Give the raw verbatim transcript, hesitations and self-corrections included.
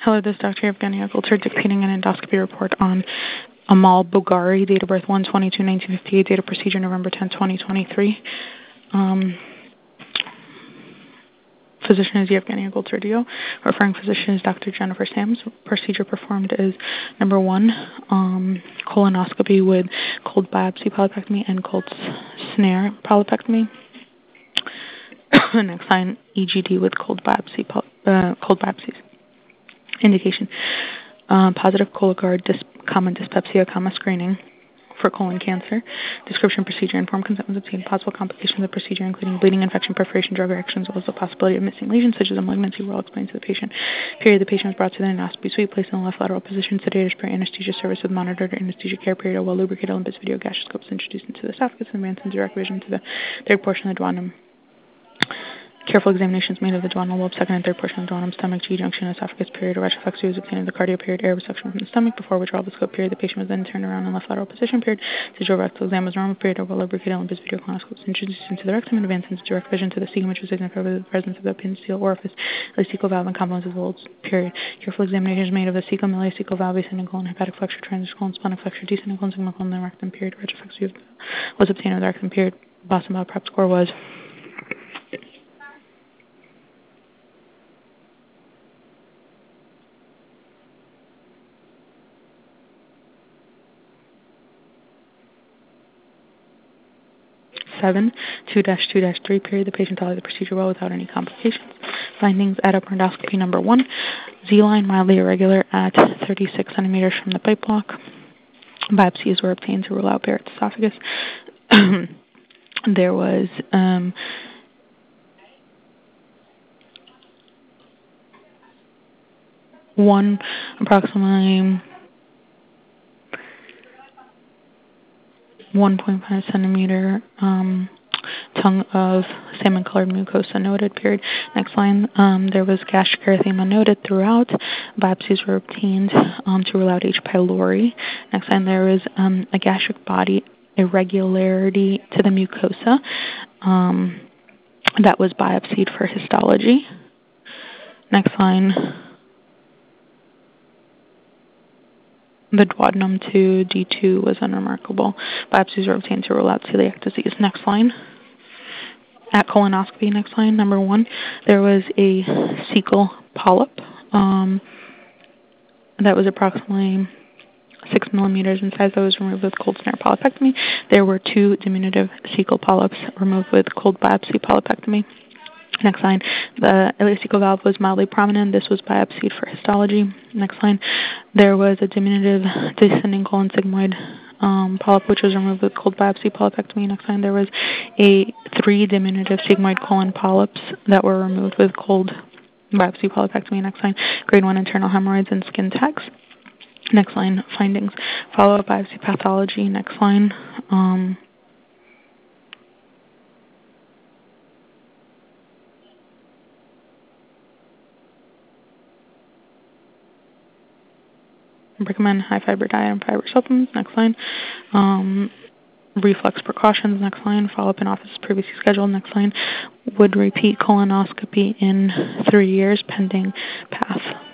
Hello, this is Doctor Evgenia Gulter dictating an endoscopy report on Amal Bugari, date of birth one twenty-two nineteen fifty-eight, date of procedure November tenth, twenty twenty-three. Um, physician is Evgenia Gulter Dio. Referring physician is Doctor Jennifer Sams. Procedure performed is number one, um, colonoscopy with cold biopsy polypectomy and cold snare polypectomy. Next line, E G D with cold biopsy, uh, cold biopsies. Indication, uh, positive Cologuard dys common dyspepsia, comma screening for colon cancer. Description, procedure, informed consent was obtained. Possible complications of procedure, including bleeding, infection, perforation, drug reactions, as well as the possibility of missing lesions, such as a malignancy, were all explained to the patient. Period. The patient was brought to the endoscopy suite, placed in the left lateral position, sedated for anesthesia service with monitored anesthesia care. Period. A well-lubricated Olympus video gastroscope was introduced into the esophagus and advanced in direct vision to the third portion of the duodenum. Careful examinations made of the duodenal lobe, second and third portion of the duodenum, stomach, G-junction, esophagus. Period. A retroflexy was obtained of the cardio. Period. Air was suctioned from the stomach before withdrawal of the scope. Period. The patient was then turned around in left lateral position. Period. Digital rectal exam was normal. Period. A well-lubricated Olympus video colonoscope was introduced into the rectum and advanced into direct vision to the cecum, which was signified with the presence of the appendiceal orifice, the cecal valve, and components of the lobes. Period. Careful examinations made of the cecum, ileocecal valve, ascending colon, hepatic flexure, transverse colon, splenic flexure, descending colon, sigmoid colon, and the rectum. Period. Retroflexy was obtained of the rectum. Period. Boston Bell prep score was seven, two dash two dash three, period. The patient tolerated the procedure well without any complications. Findings at upper endoscopy number one, Z-line mildly irregular at thirty-six centimeters from the pipe block. Biopsies were obtained to rule out Barrett's esophagus. There was um, one approximately one point five centimeter um, tongue of salmon-colored mucosa noted, period. Next line, um, there was gastric erythema noted throughout. Biopsies were obtained um, to rule out H. pylori. Next line, there was um, a gastric body irregularity to the mucosa um, that was biopsied for histology. Next line, the duodenum to D two was unremarkable. Biopsies were obtained to rule out celiac disease. Next line. At colonoscopy, next line, number one, there was a cecal polyp um, that was approximately six millimeters in size that was removed with cold snare polypectomy. There were two diminutive cecal polyps removed with cold biopsy polypectomy. Next line, the ileocecal valve was mildly prominent. This was biopsied for histology. Next line, there was a diminutive descending colon sigmoid um, polyp, which was removed with cold biopsy polypectomy. Next line, there was a three diminutive sigmoid colon polyps that were removed with cold biopsy polypectomy. Next line, grade one internal hemorrhoids and skin tags. Next line, findings, follow-up biopsy pathology. Next line, um, recommend high fiber diet and fiber supplements. Next line. Um, reflux precautions. Next line. Follow-up in office previously scheduled. Next line. Would repeat colonoscopy in three years pending path.